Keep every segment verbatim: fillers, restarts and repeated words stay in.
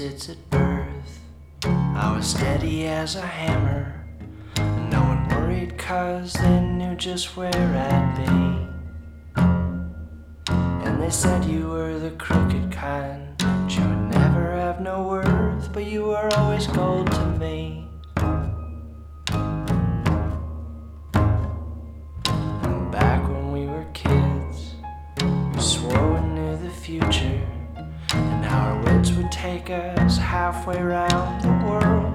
opposites at birth. I was steady as a hammer, and no one worried cause they knew just where I'd be. And they said you were the crooked kind, that you would never have no worth, but you were always gold to me. And back when we were kids, we swore we knew the future, and our words would take us halfway around the world.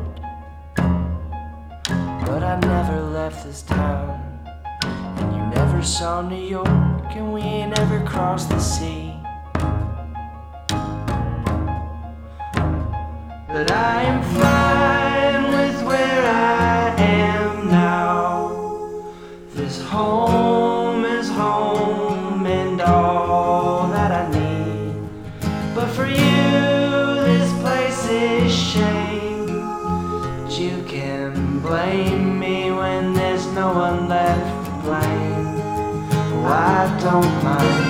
But I never left this town, and you never saw New York, and we ain't ever crossed the sea. But I am fine with where I am now. This home is home and all that I need. But for you, this place is shame. But you can blame me when there's no one left to blame. Oh, I don't mind.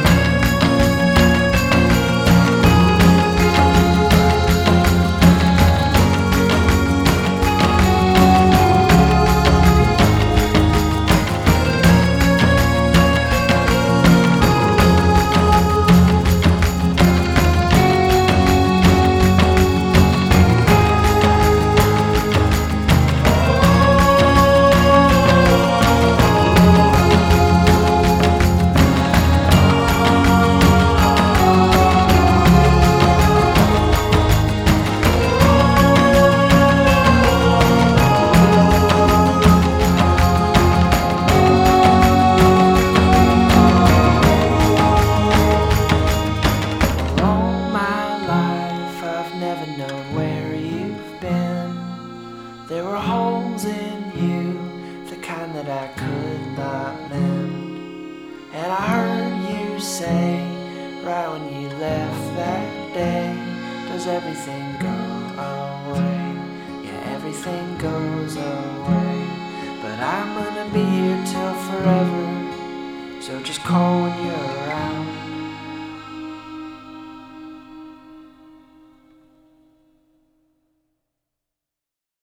There were holes in you, the kind that I could not mend. And I heard you say, right when you left that day, does everything go away? Yeah, everything goes away. But I'm gonna be here till forever, so just call when you're around.